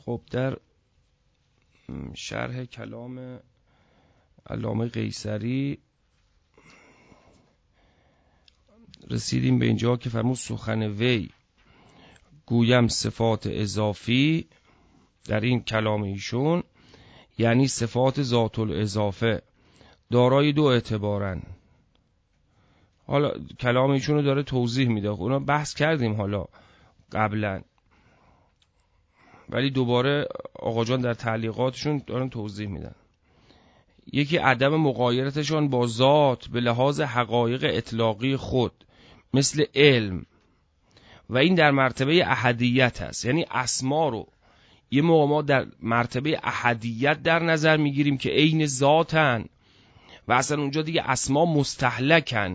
خب در شرح کلام علامه قیصری رسیدیم به اینجا که فرمود سخن وی گویم صفات اضافی در این کلام ایشون یعنی صفات ذات الاضافه دارای دو اعتبارن. حالا کلام ایشون رو داره توضیح میده، اونا بحث کردیم حالا قبلا، ولی دوباره آقا جان در تعلیقاتشون دارن توضیح میدن. یکی عدم مغایرتشان با ذات به لحاظ حقایق اطلاقی خود مثل علم، و این در مرتبه احدیت هست، یعنی اسما رو یه موقع ما در مرتبه احدیت در نظر میگیریم که عین ذاتن و اصلا اونجا دیگه اسما مستهلکن،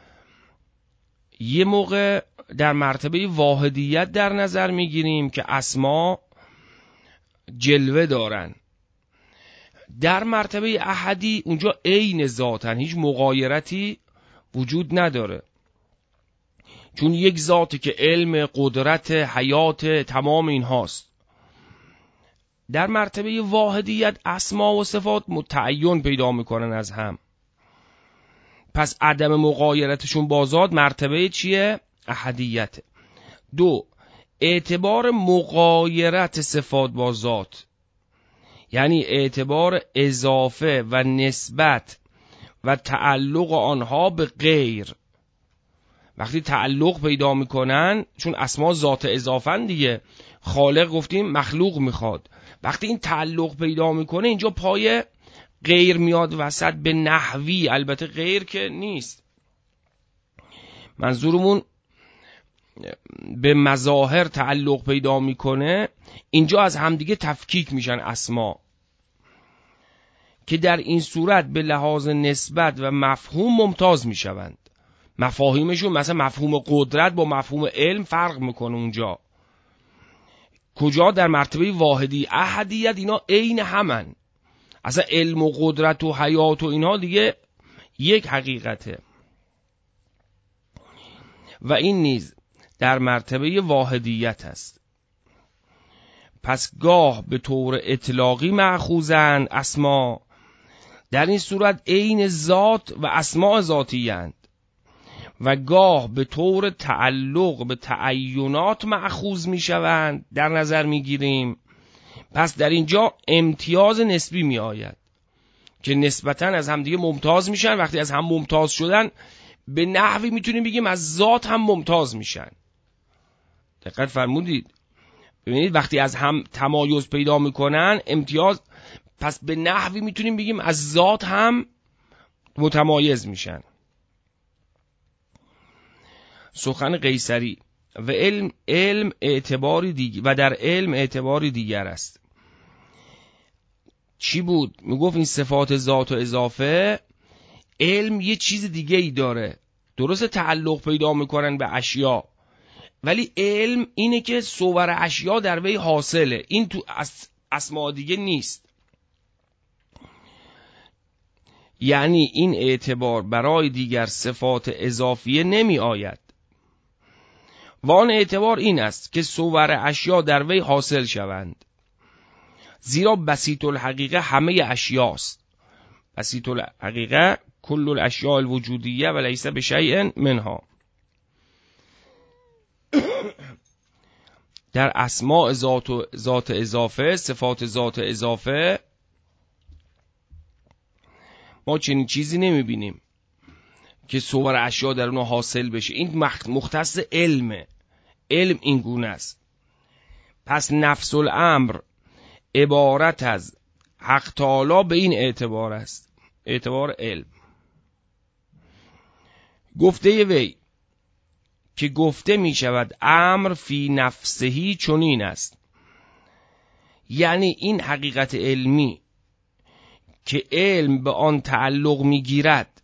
یه موقع در مرتبه واحدیت در نظر میگیریم که اسما جلوه دارن. در مرتبه احدی اونجا عین ذاتن، هیچ مغایرتی وجود نداره، چون یک ذاتی که علم، قدرت، حیات، تمام این هاست. در مرتبه واحدیت اسما و صفات متعین پیدا میکنن از هم، پس عدم مغایرتشون با ذات مرتبه چیه؟ احدیت. دو، اعتبار مغایرت صفات با ذات یعنی اعتبار اضافه و نسبت و تعلق آنها به غیر. وقتی تعلق پیدا میکنن، چون اسما ذات اضافن دیگه، خالق گفتیم مخلوق میخواد، وقتی این تعلق پیدا میکنه اینجا پای غیر میاد وسط به نحوی، البته غیر که نیست، منظورمون به مظاهر تعلق پیدا میکنه، اینجا از همدیگه تفکیک میشن اسما، که در این صورت به لحاظ نسبت و مفهوم ممتاز میشوند. مفاهیمشون مثلا مفهوم قدرت با مفهوم علم فرق میکنه اونجا، کجا؟ در مرتبه واحدی. احدیت اینا عین همن، اصلا علم و قدرت و حیات و اینها دیگه یک حقیقته، و این نیز در مرتبه واحدیت است. پس گاه به طور اطلاقی مأخوذند اسما، در این صورت عین ذات و اسماء ذاتی اند، و گاه به طور تعلق به تعینات مأخوذ می شوند، در نظر می گیریم. پس در اینجا امتیاز نسبی می آید که نسبتاً از همدیگه ممتاز میشن. وقتی از هم ممتاز شدن به نحوی میتونیم بگیم از ذات هم ممتاز میشن. دقت فرمودید؟ ببینید وقتی از هم تمایز پیدا میکنن، امتیاز، پس به نحوی میتونیم بگیم از ذات هم متمایز میشن. سخن قیصری و علم اعتباری دیگر، و در علم اعتباری دیگر است. چی بود؟ میگفت این صفات ذات و اضافه، علم یه چیز دیگه ای داره، درست تعلق پیدا میکنن به اشیا، ولی علم اینه که صور اشیا در وی حاصله، این تو اسما دیگه نیست. یعنی این اعتبار برای دیگر صفات اضافیه نمی آید، و آن اعتبار این است که صور اشیا در وی حاصل شوند، زیرا بسیط الحقیقه همه اشیاست. بسیط الحقیقه کل الاشیاء الوجودیه و لیس بشیء منها. در اسماء ذات اضافه، صفات ذات اضافه، ما چنین چیزی نمیبینیم که صور اشیا در اونها حاصل بشه. این مختص علمه، علم این گونه است. پس نفس الامر عبارت از حق تعالی به این اعتبار است، اعتبار علم. گفته وی که گفته می شود امر فی نفسهی چنین است، یعنی این حقیقت علمی که علم به آن تعلق می گیرد،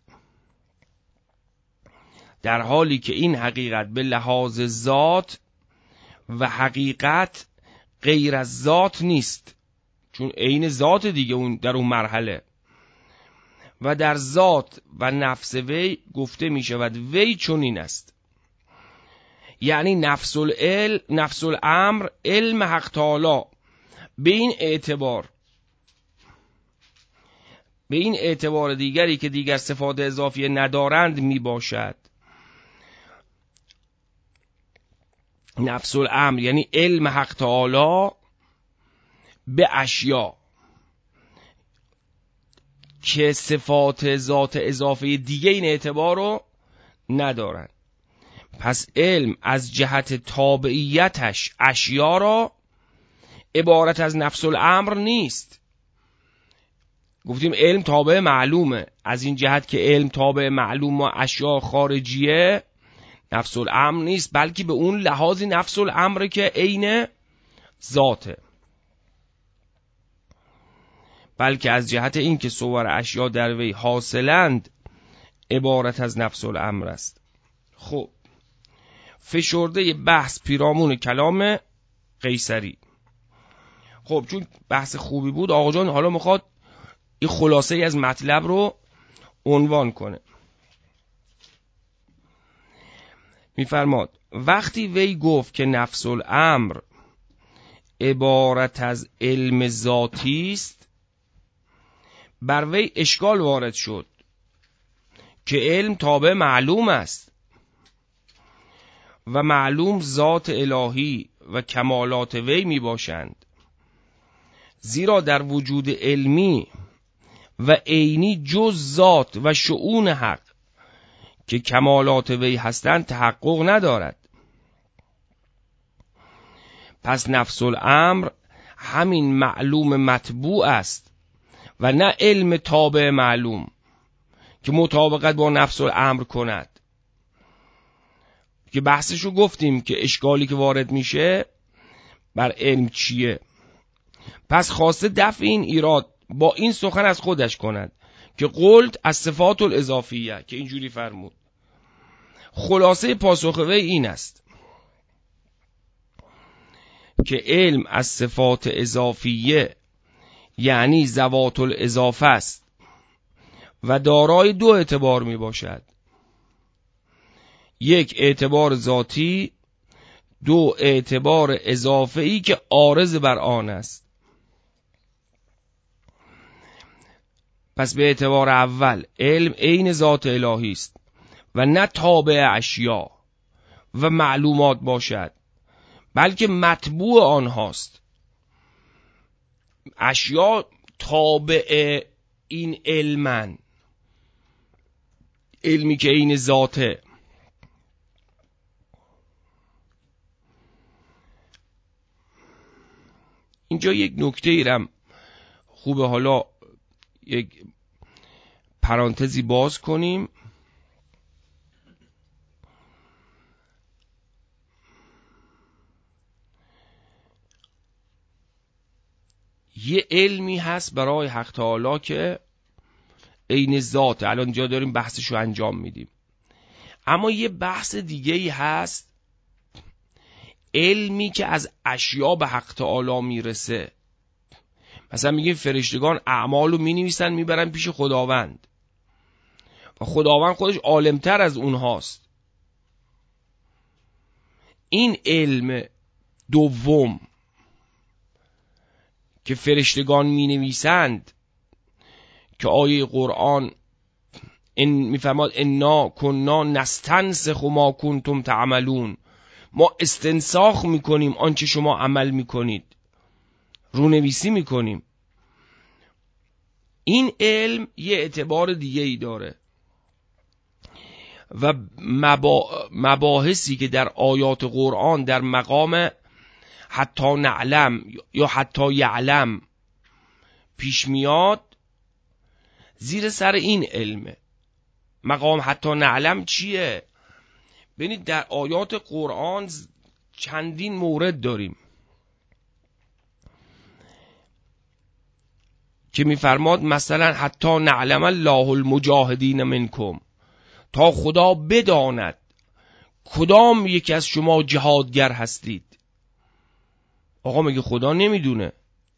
در حالی که این حقیقت به لحاظ ذات و حقیقت غیر از ذات نیست، چون عین ذات دیگه اون در اون مرحله، و در ذات و نفس وی گفته می شود وی چنین است، یعنی نفس الامر علم حق تعالی به این اعتبار دیگری که دیگر صفات اضافیه ندارند می باشد. نفس الامر یعنی علم حق تعالی به اشیا که صفات ذات اضافه دیگه این اعتبار رو ندارن. پس علم از جهت تابعیتش اشیا را عبارت از نفس الامر نیست. گفتیم علم تابع معلومه، از این جهت که علم تابع معلوم و اشیا خارجیه نفس الامر نیست، بلکه به اون لحاظی نفس الامر که عین ذاته، بلکه از جهت این که صور اشیا در وی حاصلند عبارت از نفس الامر است. خب فشرده بحث پیرامون کلام قیصری. خب چون بحث خوبی بود آقا جان حالا میخواد این خلاصه ای از مطلب رو عنوان کنه. میفرماد وقتی وی گفت که نفس الامر عبارت از علم ذاتی است، بر وی اشکال وارد شد که علم تابع معلوم است و معلوم ذات الهی و کمالات وی می باشند، زیرا در وجود علمی و عینی جز ذات و شؤون حق که کمالات وی هستند تحقق ندارد. پس نفس الامر همین معلوم مطبوع است و نه علم تابع معلوم که مطابقت با نفس الامر کند. که بحثشو گفتیم که اشکالی که وارد میشه بر علم چیه. پس خواسته دفع این ایراد با این سخن از خودش کند که قلت از صفات الاضافیه، که اینجوری فرمود. خلاصه پاسخ وی این است که علم از صفات اضافیه یعنی ذوات الاضافه است و دارای دو اعتبار می باشد: یک اعتبار ذاتی، دو اعتبار اضافه‌ای که عارض بر آن است. پس به اعتبار اول علم عین ذات الهی است و نه تابع اشیا و معلومات باشد، بلکه مطبوع آنهاست. اشیا تابع این علمن، علمی که عین ذاته. اینجا یک نکته ایرم خوبه حالا یک پرانتزی باز کنیم. یه علمی هست برای حق تعالی که عین ذات، الان اینجا داریم بحثشو انجام میدیم. اما یه بحث دیگه‌ای هست، علمی که از اشیا به حق تعالی میرسه. مثلا میگیم فرشتگان اعمالو مینویسن میبرن پیش خداوند و خداوند خودش عالمتر از اونهاست. این علم دوم که فرشتگان مینویسند که آیه قرآن میفرماد انا کنا نستنسخ ما کنتم تعملون، ما استنساخ میکنیم آنچه شما عمل میکنید، رونویسی میکنیم. این علم یه اعتبار دیگه ای داره و مباحثی که در آیات قرآن در مقام حتی نعلم یا حتی یعلم پیش میاد زیر سر این علمه. مقام حتی نعلم چیه؟ ببینید در آیات قرآن چندین مورد داریم که میفرماد مثلا حتی نعلم الله المجاهدین منکم، تا خدا بداند کدام یکی از شما جهادگر هستید. آقا مگه خدا نمیدونه؟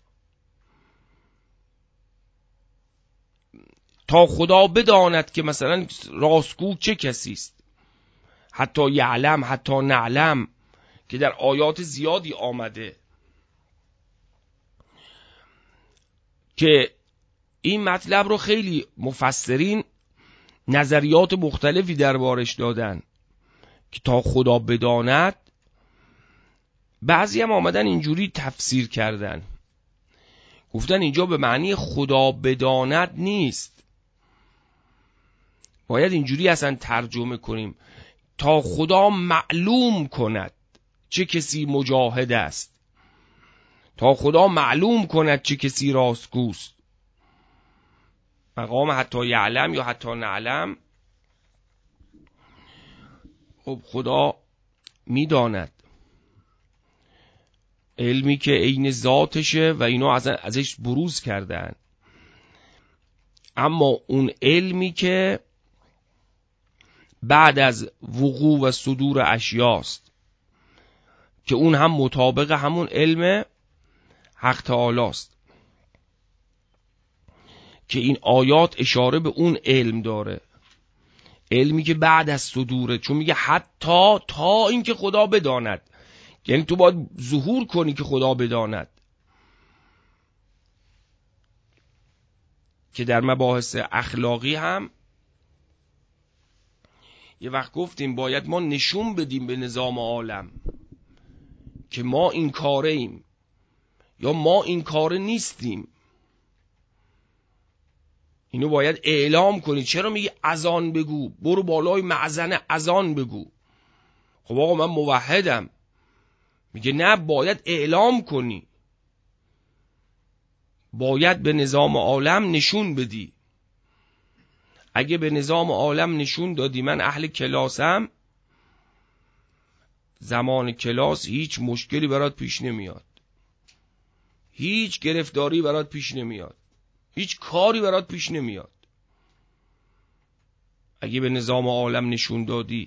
تا خدا بداند که مثلا راستگو چه کسی است. حتی یعلم، حتی نعلم که در آیات زیادی آمده. که این مطلب رو خیلی مفسرین نظریات مختلفی دربارش دادن که تا خدا بداند. بعضی هم آمدن اینجوری تفسیر کردن، گفتن اینجا به معنی خدا بداند نیست، باید اینجوری اصلا ترجمه کنیم تا خدا معلوم کند چه کسی مجاهد است، تا خدا معلوم کند چه کسی راستگوست. مقام حتی یعلم یا حتی نعلم، خب خدا میداند، علمی که عین ذاتشه و اینا ازش بروز کردن. اما اون علمی که بعد از وقوع و صدور اشیاست که اون هم مطابق همون علم حق تعالی است که این آیات اشاره به اون علم داره، علمی که بعد از صدوره، چون میگه حتی تا اینکه خدا بداند، یعنی تو باید ظهور کنی که خدا بداند. که در مباحث اخلاقی هم یه وقت گفتیم باید ما نشون بدیم به نظام عالم که ما این کاره ایم یا ما این کاره نیستیم. اینو باید اعلام کنی. چرا میگی اذان بگو؟ برو بالای مأذن اذان بگو. خب آقا من موحدم. میگه نه، باید اعلام کنی، باید به نظام عالم نشون بدی. اگه به نظام عالم نشون دادی من اهل کلاسم، زمان کلاس هیچ مشکلی برات پیش نمیاد، هیچ گرفتاری برات پیش نمیاد، هیچ کاری برات پیش نمیاد. اگه به نظام عالم نشون دادی.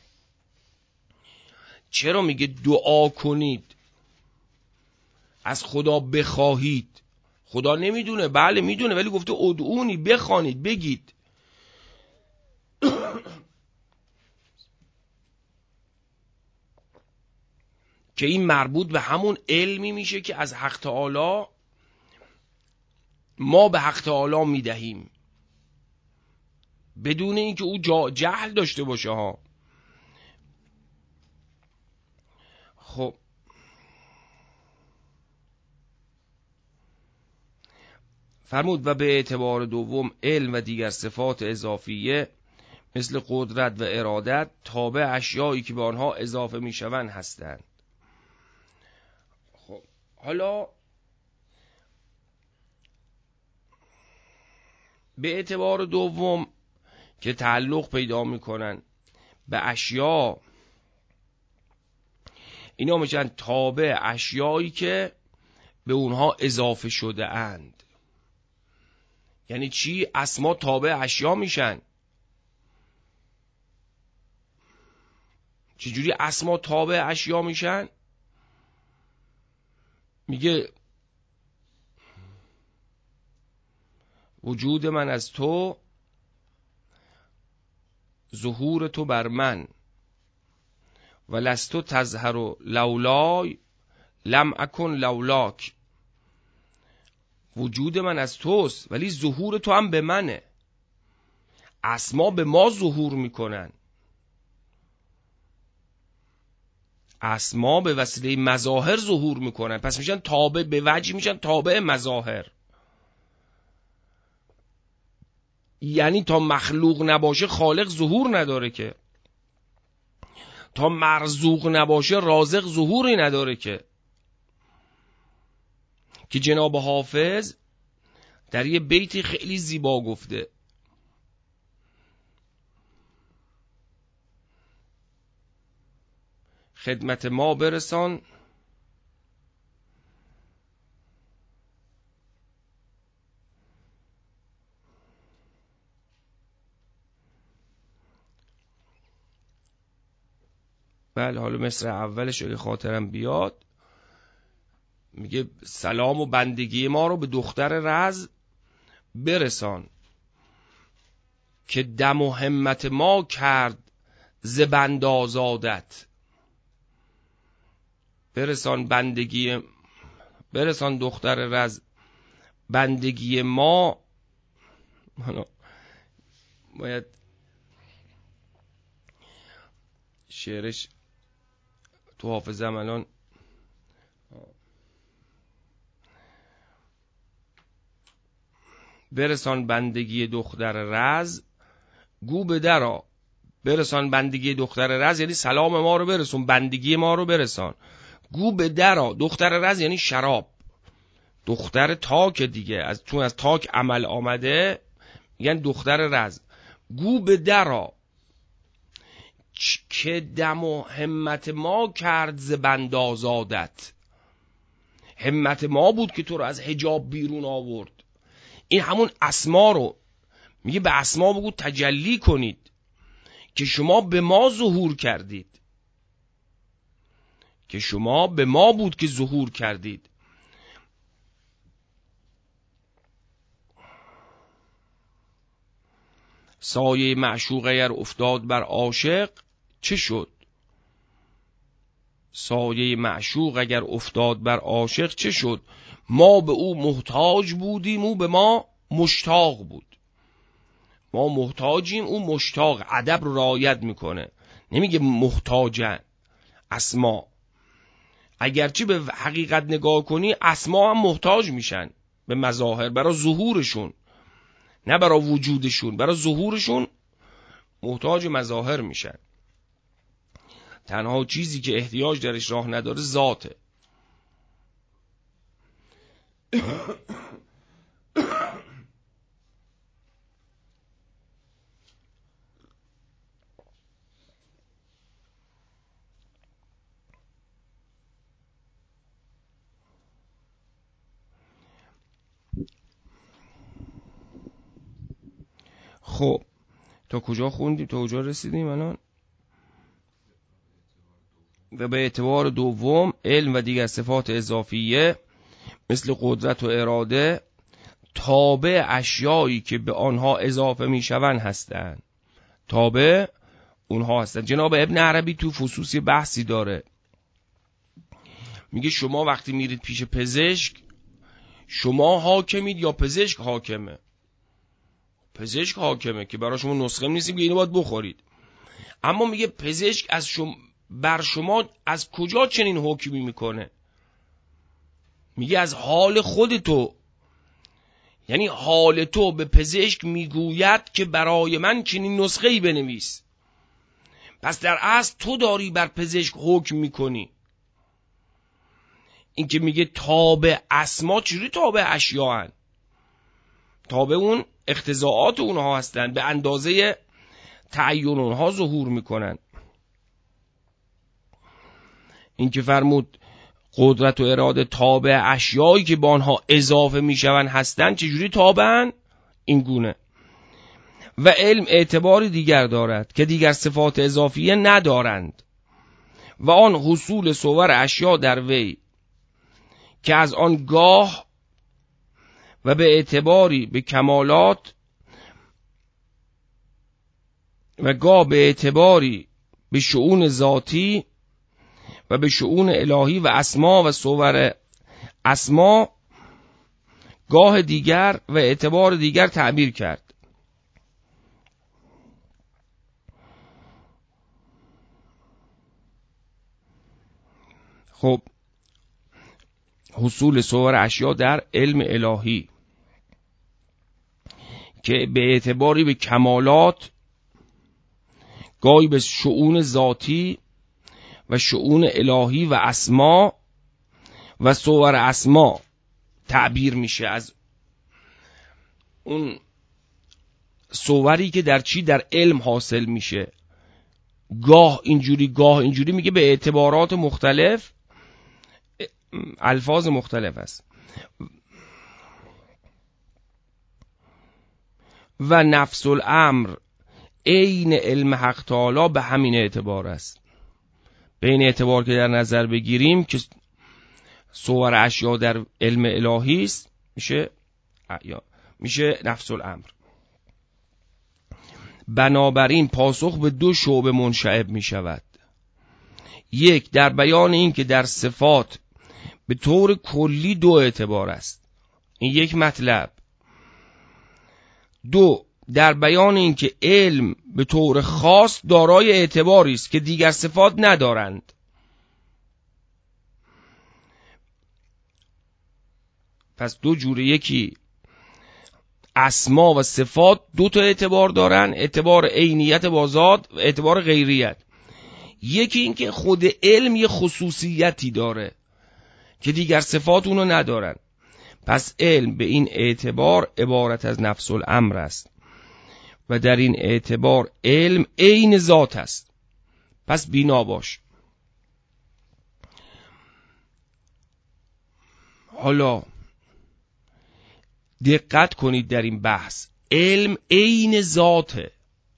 چرا میگه دعا کنید، از خدا بخواهید؟ خدا نمیدونه؟ بله میدونه، ولی گفته ادعونی، بخوانید، بگید. که این مربوط به همون علمی میشه که از حق تعالی ما به حق تعالی میدهیم، بدون اینکه او جهل داشته باشه ها. خب فرمود و به اعتبار دوم علم و دیگر صفات اضافیه مثل قدرت و ارادت تابع اشیایی که به آنها اضافه میشوند هستند. خب حالا به اعتبار دوم که تعلق پیدا میکنن به اشیا، اینا میشن تابع اشیایی که به اونها اضافه شده اند. یعنی چی؟ اسما تابع اشیا میشن. چجوری اسما تابع اشیا میشن؟ میگه وجود من از تو، ظهور تو بر من، ولستو تظهر لولای لم اکن لولاک. وجود من از توست ولی ظهور تو هم به منه. اسما به ما ظهور میکنن، اسما به وسیله مظاهر ظهور میکنن، پس میشن تابع، به وجه میشن تابع مظاهر. یعنی تا مخلوق نباشه خالق ظهور نداره، که تا مرزوق نباشه رازق ظهوری نداره. که جناب حافظ در یه بیتی خیلی زیبا گفته، خدمت ما برسان بله حالا مصر اولش اگه خاطرم بیاد، میگه سلام و بندگی ما رو به دختر رز برسان، که دم و همت ما کرد ز بند آزادت. برسان بندگی، برسان دختر رز بندگی ما باید شعرش تو حافظم الان برسان بندگی دختر رز گو به درا. برسان بندگی دختر رز یعنی سلام ما رو برسون، بندگی ما رو برسان. گو به درا، دختر رز یعنی شراب، دختر تاک دیگه، چون از تاک عمل آمده یعنی دختر رز. گو به درا که دم و همت ما کرد ز بند آزادت. همت ما بود که تو رو از حجاب بیرون آورد. این همون اسما رو میگه، به اسما بگو تجلی کنید که شما به ما ظهور کردید، که شما به ما بود که ظهور کردید. سایه معشوق اگر افتاد بر عاشق چه شد؟ سایه معشوق اگر افتاد بر عاشق چه شد؟ ما به او محتاج بودیم، او به ما مشتاق بود. ما محتاجیم، او مشتاق. ادب رو رعایت میکنه، نمیگه محتاجن. اسما اگرچه به حقیقت نگاه کنی اسما هم محتاج میشن به مظاهر برای ظهورشون، نه برای وجودشون، برای ظهورشون محتاج مظاهر میشن. تنها چیزی که احتیاج درش راه نداره ذاته. خب تا کجا خوندیم؟ تا کجا رسیدیم الان؟ و به اعتبار دوم علم و دیگر صفات اضافیه مثل قدرت و اراده تابع اشیایی که به آنها اضافه میشوند هستند. تابع اونها هستند. جناب ابن عربی تو فصوصی بحثی داره، میگه شما وقتی میرید پیش پزشک شما حاکمید یا پزشک حاکمه؟ پزشک حاکمه که برای شما نسخه نیست که اینو باید بخورید. اما میگه پزشک از بر شما از کجا چنین حکمی میکنه؟ میگه از حال خودتو. یعنی حال تو به پزشک میگوید که برای من چنین نسخه‌ای بنویس. پس در اصل تو داری بر پزشک حکم میکنی. این که میگه تابع اسما، چجوری تابع اشیا هن؟ تابع اون اقتضاعات اونها هستن، به اندازه تعین اونها ظهور میکنن. این که فرمود قدرت و اراده تابع اشیایی که با آنها اضافه میشون هستن، چجوری تابعن؟ این گونه. و علم اعتبار دیگر دارد که دیگر صفات اضافیه ندارند و آن حصول صور اشیا در وی که از آن گاه و به اعتباری به کمالات و گاه به اعتباری به شؤون ذاتی و به شؤون الهی و اسما و صور اسما گاه دیگر و اعتبار دیگر تعبیر کرد. خب حصول صور اشیا در علم الهی که به اعتباری به کمالات گاهی به شؤون ذاتی و شؤون الهی و اسما و صور اسما تعبیر میشه، از اون صوری که در چی؟ در علم حاصل میشه. گاه اینجوری گاه اینجوری، میگه به اعتبارات مختلف الفاظ مختلف است. و نفس الامر عین علم حق تعالی به همین اعتبار است. به این اعتبار که در نظر بگیریم که صور اشیا در علم الهی است، میشه نفس الامر. بنابراین پاسخ به دو شعبه منشعب می شود. یک، در بیان این که در صفات به طور کلی دو اعتبار است. این یک مطلب. دو، در بیان اینکه علم به طور خاص دارای اعتباری است که دیگر صفات ندارند. پس دو جوره، یکی اسما و صفات دو تا اعتبار دارن، اعتبار عینیت با ذات و اعتبار غیریت. یکی این که خود علم یه خصوصیتی داره که دیگر صفات اونو ندارن. پس علم به این اعتبار عبارت از نفس الامر است و در این اعتبار علم عین ذات است. پس بینا باش. حالا دقت کنید در این بحث، علم عین ذاته.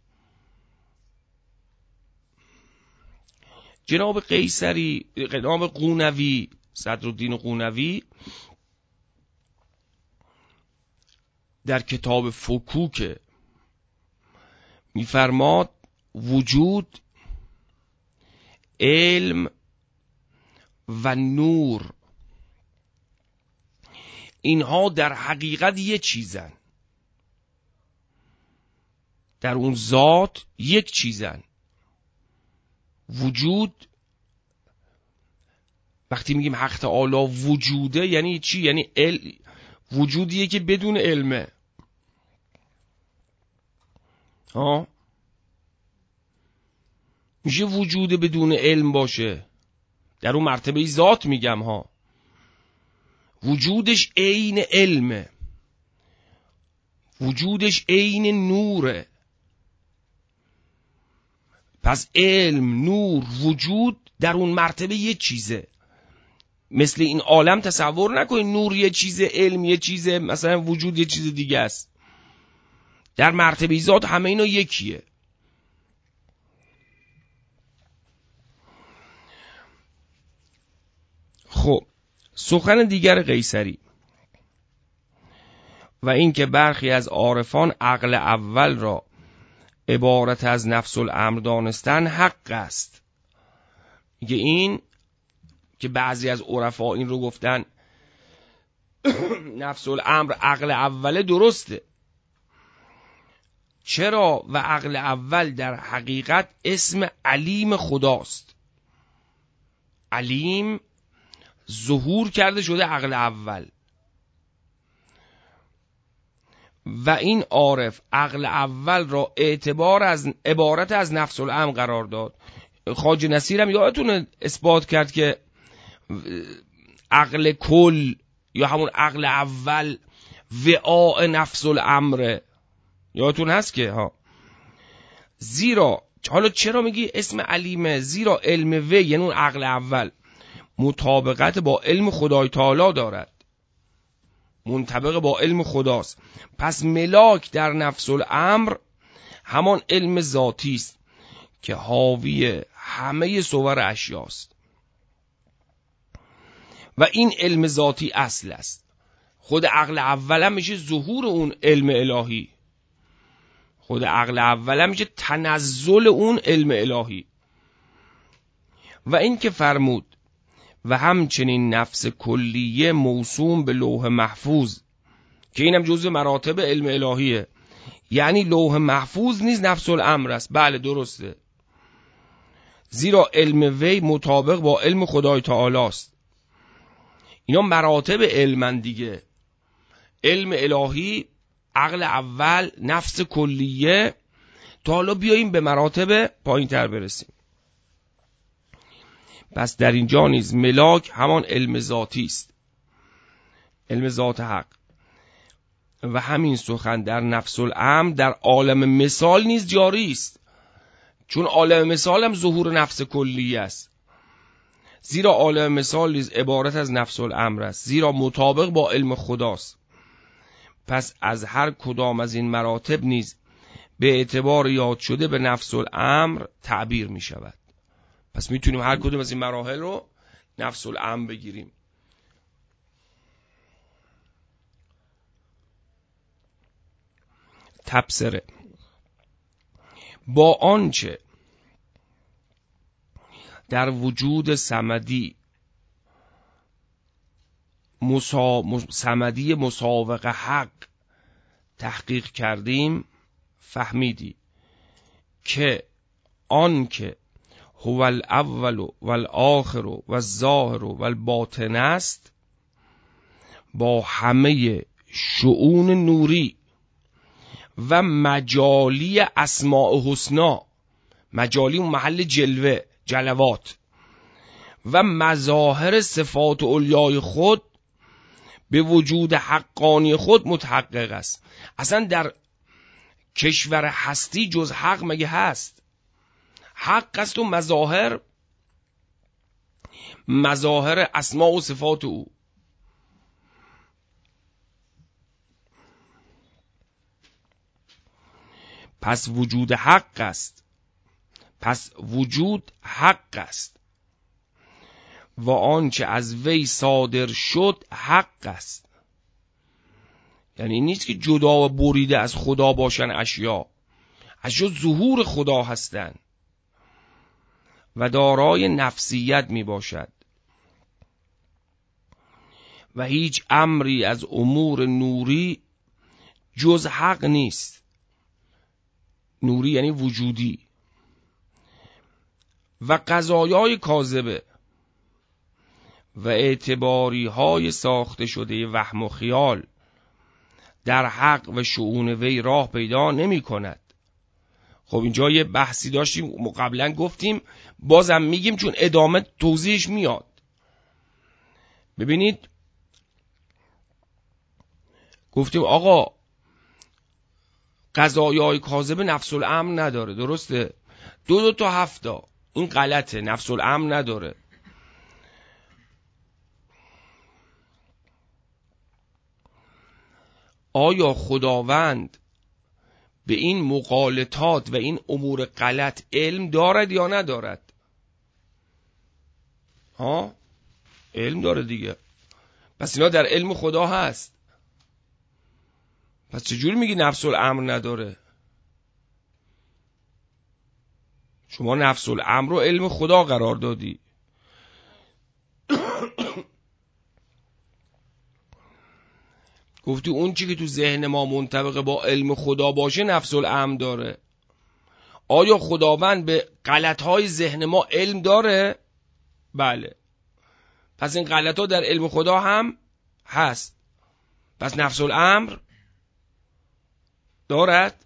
جناب قیصری، جناب قونوی، صدرالدین قونوی در کتاب فکوک میفرماد وجود، علم و نور اینها در حقیقت یه چیزن، در اون ذات یک چیزن. وجود، وقتی میگیم حق تعالی وجوده یعنی چی؟ یعنی وجودیه که بدون علمه. میشه وجود بدون علم باشه، در اون مرتبه ذات میگم ها. وجودش عین علمه، وجودش عین نوره. پس علم، نور، وجود در اون مرتبه یه چیزه. مثل این عالم تصور نکنید نور یه چیزه، علم یه چیزه، مثلا وجود یه چیز دیگه است. در مرتبه ذات همه اینا یکیه. خب سخن دیگر قیصری و این که برخی از عارفان عقل اول را عبارت از نفس الامر دانستن حق است. میگه این که بعضی از عرفا این رو گفتن نفس الامر عقل اوله، درسته. چرا؟ و عقل اول در حقیقت اسم علیم خداست. علیم ظهور کرده شده عقل اول و این عارف عقل اول را عبارت از نفس الامر قرار داد. خواجه نصیر هم یادتونه اثبات کرد که عقل کل یا همون عقل اول وعاء نفس الامر، یادتون هست که ها. زیرا حالا چرا میگی اسم علیمه؟ زیرا علم وی یعنی اون عقل اول مطابقت با علم خدای تعالی دارد، منطبق با علم خداست. پس ملاک در نفس الامر همان علم ذاتی است که حاوی همه صور اشیاست و این علم ذاتی اصل است. خود عقل اول هم میشه ظهور اون علم الهی، خود عقل اول هم میشه تنزل اون علم الهی. و این که فرمود و همچنین نفس کلیه موسوم به لوح محفوظ، که اینم جزء مراتب علم الهیه، یعنی لوح محفوظ نیز نفس الامر است. بله درسته، زیرا علم وی مطابق با علم خدای تعالی است. اینا مراتب علمن دیگه، علم الهی، عقل اول، نفس کلیه، تا حالا بیاییم به مراتب پایین تر برسیم. پس در اینجا نیز ملاک همان علم ذاتی است، علم ذات حق. و همین سخن در نفس الامر در عالم مثال نیز جاری است، چون عالم مثال هم ظهور نفس کلیه است. زیرا عالم مثال نیز عبارت از نفس الامر است، زیرا مطابق با علم خداست. پس از هر کدام از این مراتب نیز به اعتبار یاد شده به نفس الامر تعبیر می شود. پس میتونیم هر کدوم از این مراحل رو نفس الامر بگیریم. تبصره: با آنچه در وجود صمدی صمدی مسابقه حق تحقیق کردیم فهمیدی که آن که هو الاول و الاخر و الظاهر و الباطن است با همه شؤون نوری و مجالی اسماء حسنا، مجالی اون محل جلوه جلوات و مظاهر صفات علیای خود به وجود حقانی خود متحقق است. اصلا در کشور هستی جز حق مگه هست؟ حق است و مظاهر اسماء و صفات او. پس وجود حق است، پس وجود حق است و آنچه از وی صادر شد حق است. یعنی این نیست که جدا و بریده از خدا باشن اشیا ظهور خدا هستند و دارای نفسیت می باشد و هیچ امری از امور نوری جز حق نیست. نوری یعنی وجودی. و قضایای کاذبه و اعتباری های ساخته شده وهم و خیال در حق و شؤون وی راه پیدا نمی کند. خب اینجا یه بحثی داشتیم قبلا گفتیم، بازم میگیم چون ادامه توضیحش میاد. ببینید گفتیم آقا قضایای کاذبه نفس الامر نداره، درسته؟ 2 تا 7 این غلطه، نفس الامر نداره. آیا خداوند به این مغالطات و این امور غلط علم دارد یا ندارد؟ علم داره دیگه. پس اینا در علم خدا هست. پس چجور میگی نفس الامر نداره؟ شما نفس الامر رو علم خدا قرار دادی. گفتی اون چی که تو ذهن ما منطبق با علم خدا باشه نفس الامر داره. آیا خداوند به غلطهای ذهن ما علم داره؟ بله. پس این غلطها در علم خدا هم هست. پس نفس الامر دارد.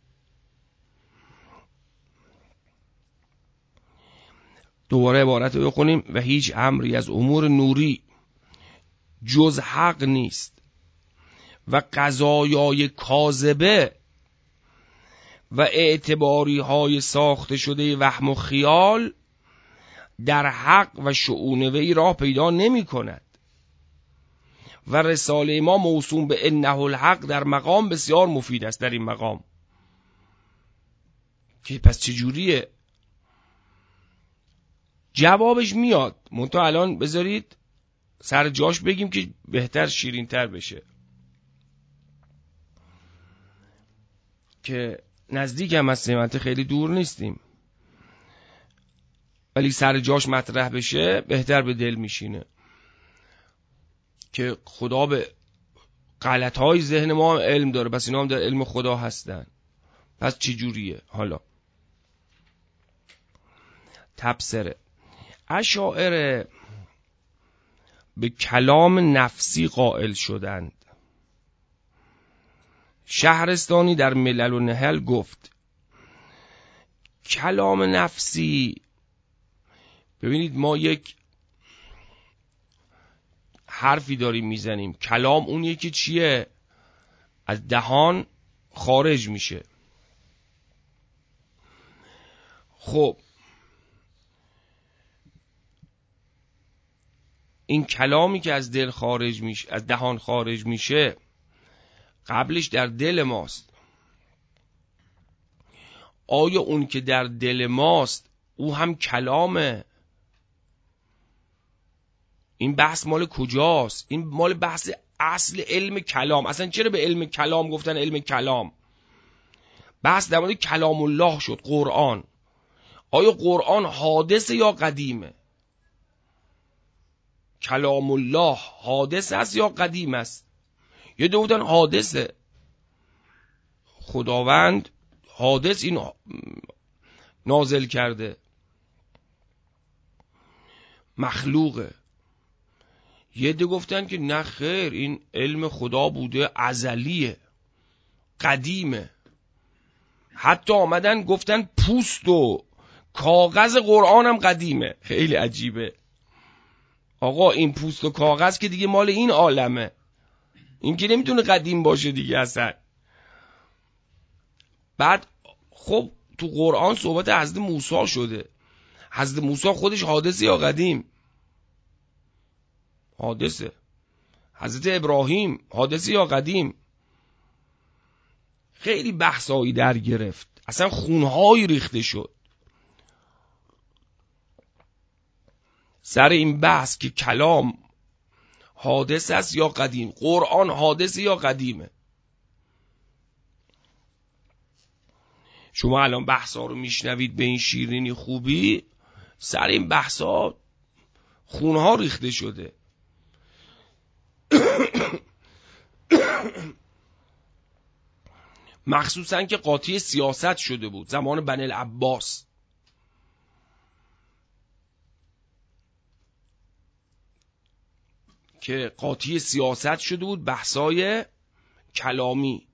دوباره عبارت رو بخونیم. و هیچ امری از امور نوری جز حق نیست و قضایای کاذبه و اعتباری های ساخته شده وهم و خیال در حق و شؤون وی راه پیدا نمی کند. و رساله ما موسوم به انه الحق در مقام بسیار مفید است. در این مقام که پس چجوریه؟ جوابش میاد، منتها الان بذارید سر جاش بگیم که بهتر شیرین تر بشه، که نزدیک هم از سمت خیلی دور نیستیم، ولی سر جاش مطرح بشه بهتر به دل میشینه که خدا به غلطهای ذهن ما هم علم داره. پس اینا هم در علم خدا هستن. پس چی جوریه؟ حالا تبصره. اشاعره به کلام نفسی قائل شدند. شهرستانی در ملل و نحل گفت کلام نفسی، ببینید ما یک حرفی داریم میزنیم، کلام اون یکی چیه؟ از دهان خارج میشه. خب این کلامی که از دل خارج میشه، از دهان خارج میشه، قبلش در دل ماست. آیا اون که در دل ماست او هم کلامه؟ این بحث مال کجاست؟ این مال بحث اصل علم کلام. اصلا چرا به علم کلام گفتن علم کلام؟ بحث در مورد کلام الله شد، قرآن. آیا قرآن حادثه یا قدیمه؟ کلام الله حادث است یا قدیم است؟ یه دو بودن حادثه، خداوند حادث این نازل کرده، مخلوقه. یه ده گفتن که نه خیر، این علم خدا بوده، ازلیه، قدیمه. حتی آمدن گفتن پوست و کاغذ قرآن هم قدیمه. خیلی عجیبه. آقا این پوست و کاغذ که دیگه مال این عالمه، این که نمیتونه قدیم باشه دیگه اصلا. بعد خب تو قرآن صحبت حضرت موسی شده. حضرت موسی خودش حادثه یا قدیم؟ حادثه. حضرت ابراهیم حادثه یا قدیم؟ خیلی بحثایی در گرفت، اصلا خونهایی ریخته شد سر این بحث که کلام حادث است یا قدیم، قرآن حادث یا قدیمه. شما الان بحثا رو میشنوید به این شیرینی خوبی، سر این بحثا خونها ریخته شده. مخصوصا که قاطی سیاست شده بود زمان بنی العباس، که قاطی سیاست شده بود بحثای کلامی،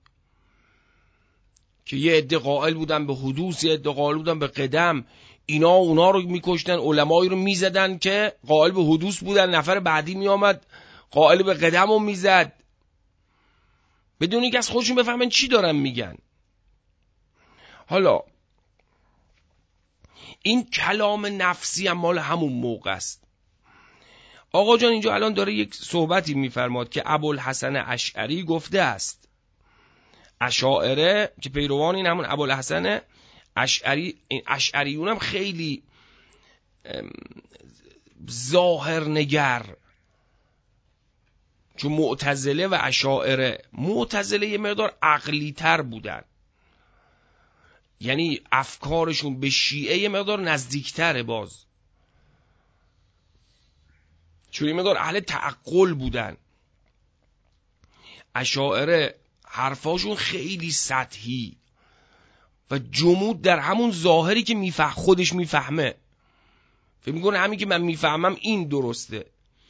که یه عده قائل بودن به حدوث، یه عده قائل بودن به قدم. اینا اونا رو میکشتن، علمایی رو میزدن که قائل به حدوث بودن، نفر بعدی میامد قائل به قدم رو میزد، بدون اینکه از خودشون بفهمن چی دارن میگن. حالا این کلام نفسی هم مال همون موقع است. آقا جان اینجا الان داره یک صحبتی میفرماد که ابوالحسن اشعری گفته است. اشاعره که پیروان این همون ابوالحسن اشعری، اشعریون هم خیلی ظاهرنگر، چون معتزله و اشاعره، معتزله یه مقدار عقلی تر بودن، یعنی افکارشون به شیعه یه مقدار نزدیکتره باز، چون یه مقدار اهل تعقل بودن. اشاعره حرفاشون خیلی سطحی و جمود در همون ظاهری که خودش میفهمه، فکر میکنه همین که من میفهمم این درسته.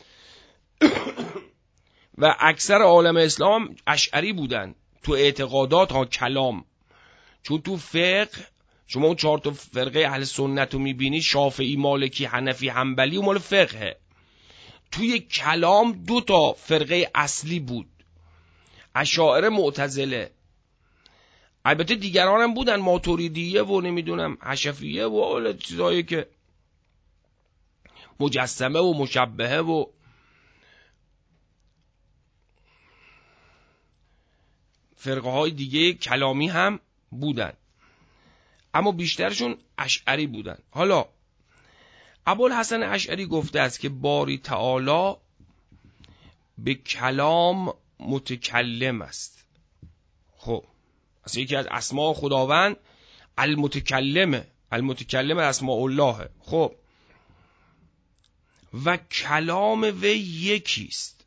و اکثر عالم اسلام اشعری بودن تو اعتقادات ها، کلام. چون تو فقه شما اون 4 تا فرقه اهل سنت رو میبینی، شافعی، مالکی، حنفی، حنبلی، و مال فقهه. توی کلام 2 تا فرقه اصلی بود، اشاعره، معتزله. البته دیگران هم بودن، ماتوریدیه و نمیدونم حشفیه و اول چیزایی که مجسمه و مشبهه و فرقه های دیگه کلامی هم بودن، اما بیشترشون اشعری بودن. حالا ابوالحسن اشعری گفته است که باری تعالی به کلام متکلم است. خب اصلا یکی از اسماء خداوند المتکلمه، المتکلم اسماء الله. خب و کلام وی یکیست.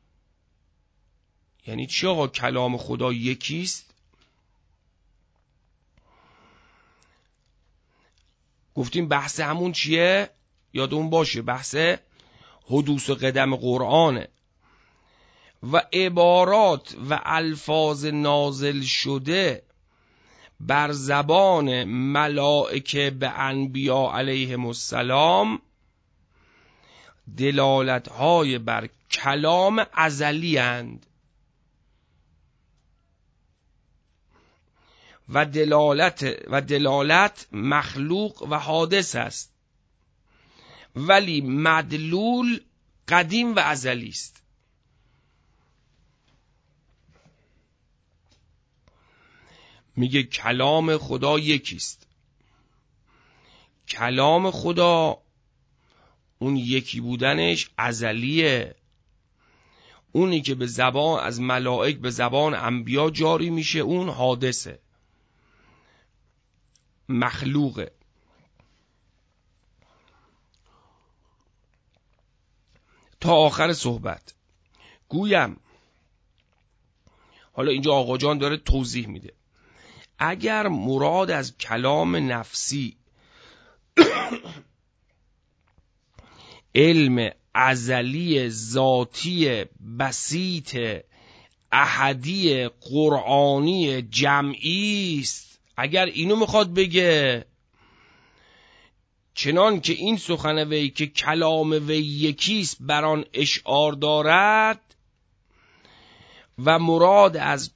یعنی چی آقا کلام خدا یکیست؟ گفتیم بحث همون چیه؟ یادمون باشه بحث حدوث و قدم قرآنه و عبارات و الفاظ نازل شده بر زبان ملائکه به انبیا علیهم السلام دلالت‌های بر کلام ازلی اند و دلالت مخلوق و حادث است، ولی مدلول قدیم و ازلی است. میگه کلام خدا یکیست. کلام خدا اون یکی بودنش ازلیه، اونی که به زبان از ملائک به زبان انبیا جاری میشه اون حادثه، مخلوقه. تا آخر صحبت. گویم حالا اینجا آقا جان داره توضیح میده، اگر مراد از کلام نفسی علم ازلی ذاتی بسیط احدی قرآنی جمعی است، اگر اینو میخواد بگه، چنان که این سخن وی که کلام وی یکیست بر آن اشعار دارد و مراد از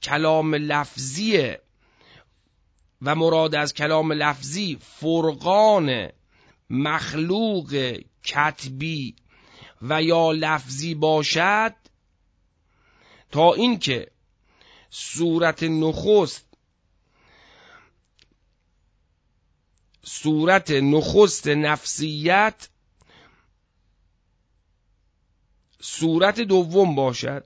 کلام لفظی فرقان مخلوق کتبی و یا لفظی باشد، تا اینکه صورت نخست نفسیت صورت دوم باشد،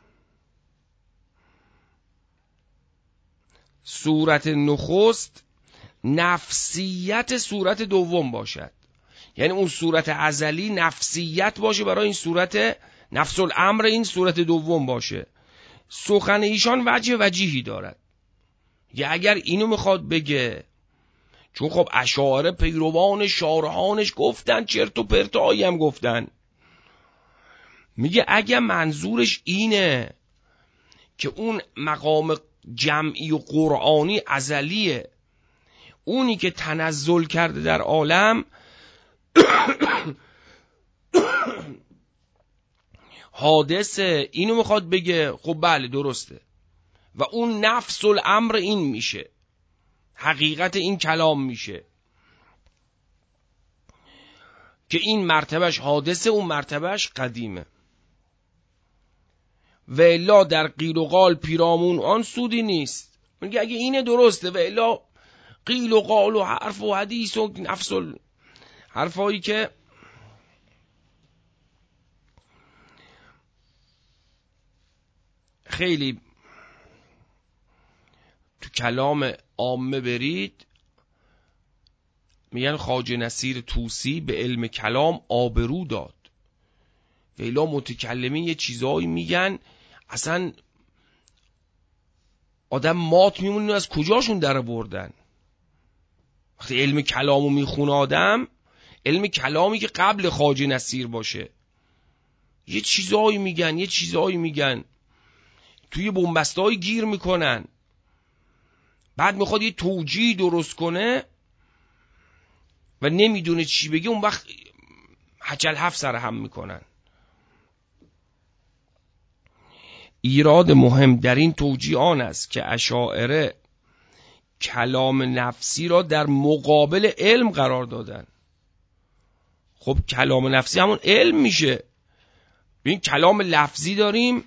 صورت نخست نفسیت صورت دوم باشد، یعنی اون صورت ازلی نفسیت باشه برای این صورت نفس الامر، این صورت دوم باشه. سخن ایشان وجیهی دارد. یا اگر اینو میخواد بگه، چون خب اشاعره پیروان شارحانش گفتن چرت و پرتایی هم گفتن، میگه اگر منظورش اینه که اون مقام جمعی و قرآنی ازلیه، اونی که تنزل کرده در عالم حادثه، اینو میخواد بگه، خب بله درسته، و اون نفس الامر این میشه، حقیقت این کلام میشه که این مرتبهش حادثه، اون مرتبهش قدیمه. و الا در قیل و قال پیرامون آن سودی نیست. میگه اگه اینه درسته، و الا قیل و قال و حرف و حدیث و نفس حرفایی که خیلی تو کلام عامه برید، میگن خواجه نصیر طوسی به علم کلام آبرو داد. و الا متکلمین یه چیزایی میگن اصلا آدم مات میمونه از کجاشون در بردن. وقتی علم کلامو میخونه آدم، علم کلامی که قبل خواجه نصیر باشه، یه چیزایی میگن توی بنبسته‌ای گیر میکنن، بعد میخواد یه توجیه درست کنه و نمیدونه چی بگه، اون وقت حجل هفت سر هم میکنن. ایراد مهم در این توجیه آن است که اشاعره کلام نفسی را در مقابل علم قرار دادن. خب کلام نفسی همون علم میشه. ببین کلام لفظی داریم،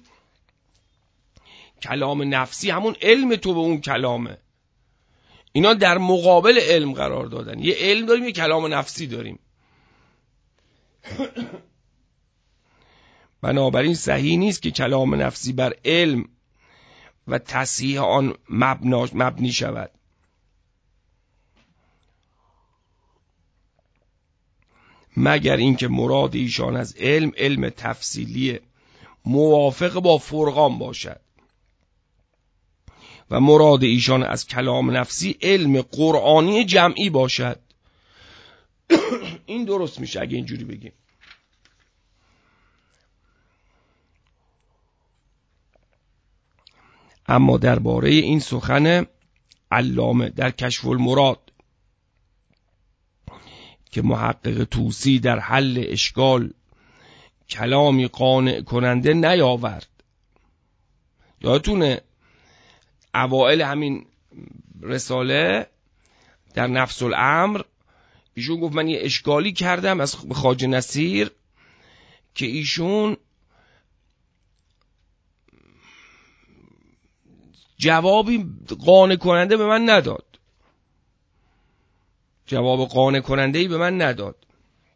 کلام نفسی همون علم تو به اون کلامه. اینا در مقابل علم قرار دادن. یه علم داریم، یه کلام نفسی داریم. بنابراین صحیح نیست که کلام نفسی بر علم و تصحیح آن مبنی شود. مگر اینکه مراد ایشان از علم تفصیلی موافق با فرقان باشد و مراد ایشان از کلام نفسی علم قرآنی جمعی باشد. این درست میشه اگه اینجوری بگیم. اما درباره این سخن علامه در کشف المراد که محقق طوسی در حل اشکال کلامی قانع کننده نیاورد. یادتونه اوائل همین رساله در نفس الامر ایشون گفت من یه اشکالی کردم از خواجه نصیر که ایشون جوابی قانع کننده به من نداد، جواب قانع کننده‌ای به من نداد.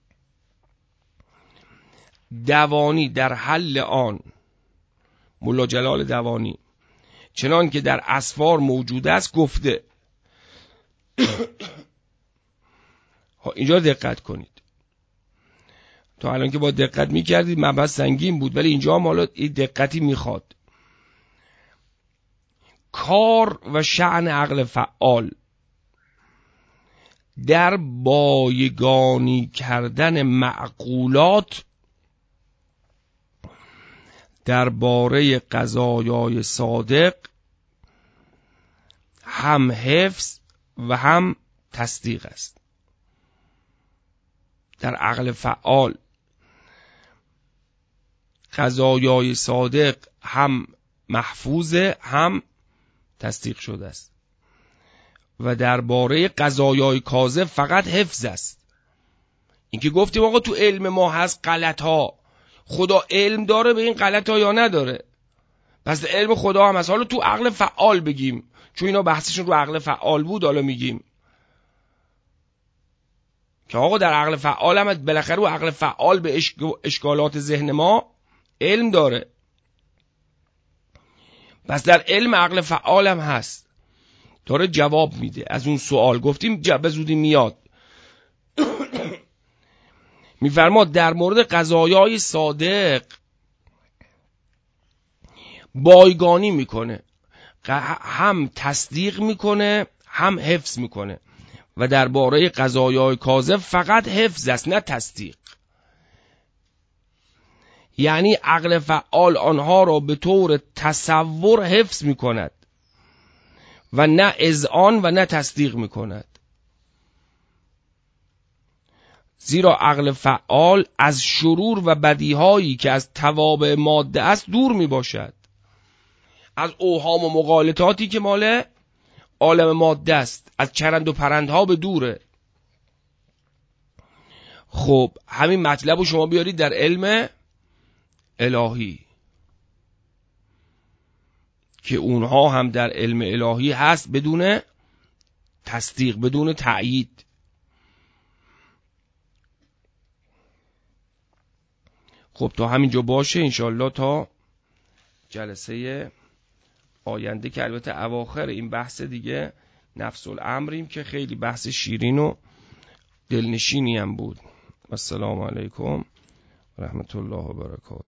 دوانی در حل آن، ملا جلال دوانی، چنان که در اسفار موجود است گفته. اینجا دقت کنید. تا الان که با دقت میکردید مبحث سنگین بود، ولی اینجا هم حالا این دقتی میخواد. کار و شأن عقل فعال در بایگانی کردن معقولات درباره قضایای صادق هم حفظ و هم تصدیق است. در عقل فعال قضایای صادق هم محفوظه هم تصدیق شده است و درباره قضایای کاذب فقط حفظ است. این که گفتیم آقا تو علم ما هست غلط ها، خدا علم داره به این غلط ها یا نداره؟ پس علم خدا هم هست. حالا تو عقل فعال بگیم، چون اینا بحثشون رو عقل فعال بود، حالا میگیم که آقا در عقل فعال هم بالاخره رو عقل فعال به اشکالات ذهن ما علم داره. پس در علم عقل فعال هم هست، داره جواب میده از اون سوال. گفتیم به زودی میاد. میفرماد در مورد قضایای صادق بایگانی میکنه، هم تصدیق میکنه هم حفظ میکنه، و درباره قضایای کاذب فقط حفظ است نه تصدیق. یعنی عقل فعال آنها را به طور تصور حفظ میکند و نه اذعان و نه تصدیق میکند. زیرا عقل فعال از شرور و بدیهایی که از توابع ماده است دور می باشد، از اوهام و مغالطاتی که مال عالم ماده است، از چرند و پرندها به دوره. خب همین مطلب رو شما بیارید در علم الهی که اونها هم در علم الهی هست بدون تصدیق، بدون تأیید. خب تا همینجا باشه انشالله تا جلسه آینده که البته اواخر این بحث دیگه نفس الامریم که خیلی بحث شیرین و دلنشینی هم بود. السلام علیکم و رحمت الله و برکاته.